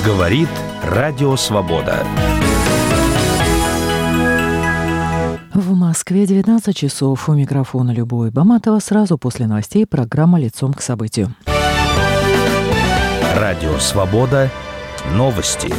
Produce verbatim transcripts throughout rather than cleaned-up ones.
Говорит Радио Свобода. В Москве девятнадцать часов. У микрофона Любовь Баматова. Сразу после новостей программа «Лицом к событию». Радио Свобода. Новости.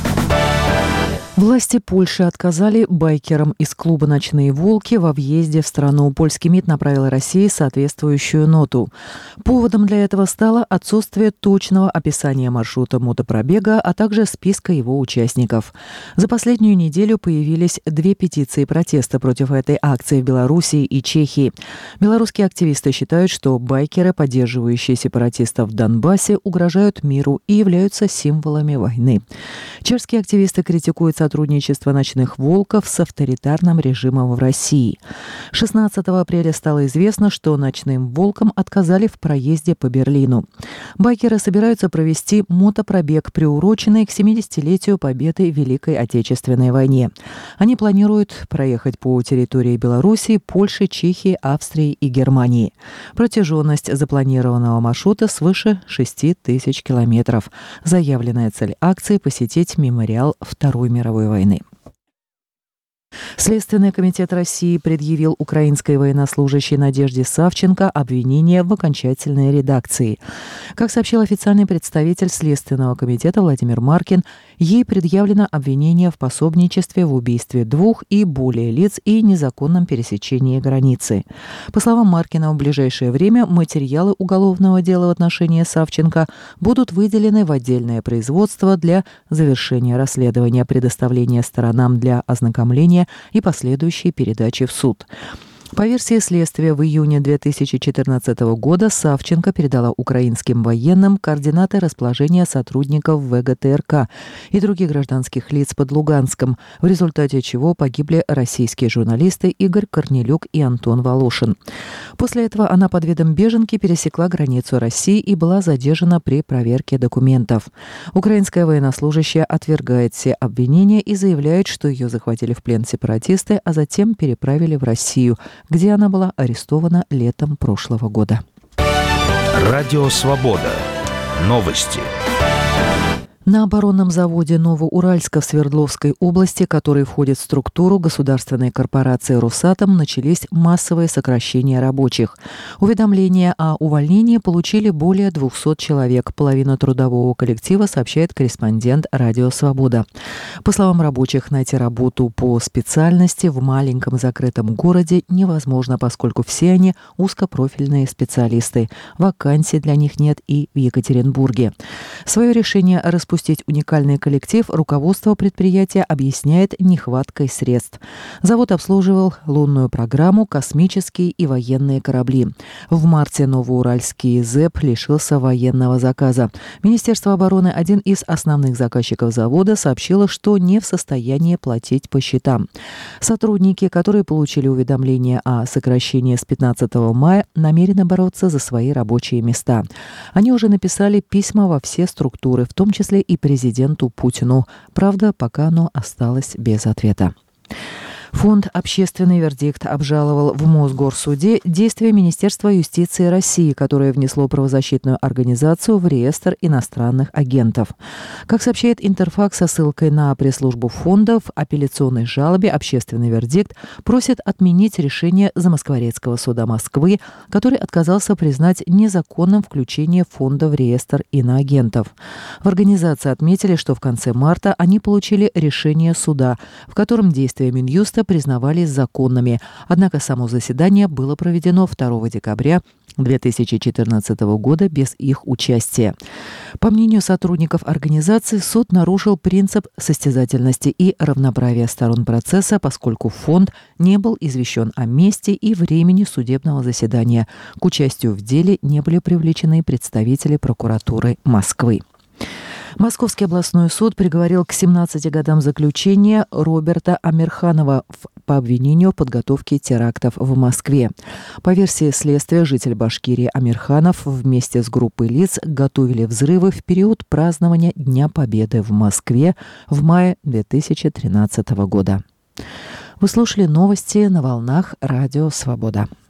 Власти Польши отказали байкерам из клуба «Ночные волки» во въезде в страну. Польский МИД направил России соответствующую ноту. Поводом для этого стало отсутствие точного описания маршрута мотопробега, а также списка его участников. За последнюю неделю появились две петиции протеста против этой акции в Белоруссии и Чехии. Белорусские активисты считают, что байкеры, поддерживающие сепаратистов в Донбассе, угрожают миру и являются символами войны. Чешские активисты критикуют сотрудничество «Ночных волков» с авторитарным режимом в России. шестнадцатого апреля стало известно, что «Ночным волкам» отказали в проезде по Берлину. Байкеры собираются провести мотопробег, приуроченный к семидесятилетию победы в Великой Отечественной войне. Они планируют проехать по территории Белоруссии, Польши, Чехии, Австрии и Германии. Протяженность запланированного маршрута свыше шести тысяч километров. Заявленная цель акции – посетить мемориал Второй мировой войны. Следственный комитет России предъявил украинской военнослужащей Надежде Савченко обвинение в окончательной редакции. Как сообщил официальный представитель Следственного комитета Владимир Маркин, ей предъявлено обвинение в пособничестве в убийстве двух и более лиц и незаконном пересечении границы. По словам Маркина, в ближайшее время материалы уголовного дела в отношении Савченко будут выделены в отдельное производство для завершения расследования, предоставления сторонам для ознакомления и последующей передачи в суд. По версии следствия, в июне две тысячи четырнадцатого года Савченко передала украинским военным координаты расположения сотрудников ВГТРК и других гражданских лиц под Луганском, в результате чего погибли российские журналисты Игорь Корнелюк и Антон Волошин. После этого она под видом беженки пересекла границу России и была задержана при проверке документов. Украинская военнослужащая отвергает все обвинения и заявляет, что ее захватили в плен сепаратисты, а затем переправили в Россию, где она была арестована летом прошлого года. Радио Свобода. Новости. На оборонном заводе Новоуральска в Свердловской области, который входит в структуру государственной корпорации «Росатом», начались массовые сокращения рабочих. Уведомления о увольнении получили более двухсот человек, половина трудового коллектива, сообщает корреспондент «Радио Свобода». По словам рабочих, найти работу по специальности в маленьком закрытом городе невозможно, поскольку все они узкопрофильные специалисты. Вакансий для них нет и в Екатеринбурге. Свое решение распустить уникальный коллектив руководство предприятия объясняет нехваткой средств. Завод обслуживал лунную программу, космические и военные корабли. В марте Новоуральский ЗЭП лишился военного заказа. Министерство обороны, один из основных заказчиков завода, сообщило, что не в состоянии платить по счетам. Сотрудники, которые получили уведомление о сокращении с пятнадцатого мая, намерены бороться за свои рабочие места. Они уже написали письма во все структуры, в том числе и президенту Путину. Правда, пока оно осталось без ответа. Фонд «Общественный вердикт» обжаловал в Мосгорсуде действия Министерства юстиции России, которое внесло правозащитную организацию в реестр иностранных агентов. Как сообщает Интерфакс со ссылкой на пресс-службу фонда, в апелляционной жалобе «Общественный вердикт» просит отменить решение Замоскворецкого суда Москвы, который отказался признать незаконным включение фонда в реестр иноагентов. В организации отметили, что в конце марта они получили решение суда, в котором действия Минюста признавались законными. Однако само заседание было проведено второго декабря две тысячи четырнадцатого года без их участия. По мнению сотрудников организации, суд нарушил принцип состязательности и равноправия сторон процесса, поскольку фонд не был извещен о месте и времени судебного заседания. К участию в деле не были привлечены представители прокуратуры Москвы. Московский областной суд приговорил к семнадцати годам заключения Роберта Амирханова по обвинению в подготовке терактов в Москве. По версии следствия, житель Башкирии Амирханов вместе с группой лиц готовили взрывы в период празднования Дня Победы в Москве в мае две тысячи тринадцатого года. Вы слушали новости на волнах Радио Свобода.